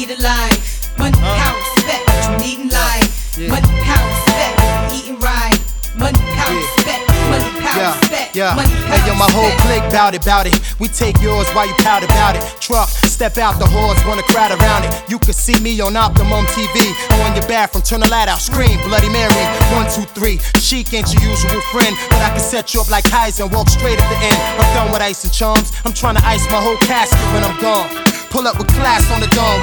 need a life. Money, power, respect, what you need in life. Money, power, respect, eating right. Money, power, respect, money, power, respect, money, power, hey, yo, my whole clique bout it. We take yours while you pout about it. Truck, step out the horse, wanna crowd around it. You can see me on Optimum TV. On your bathroom, turn the light out, scream Bloody Mary. 1, 2, 3. Chic ain't your usual friend, but I can set you up like Kaiser and walk straight at the end. I'm done with ice and charms. I'm trying to ice my whole casket when I'm gone. Pull up with class on the dawn,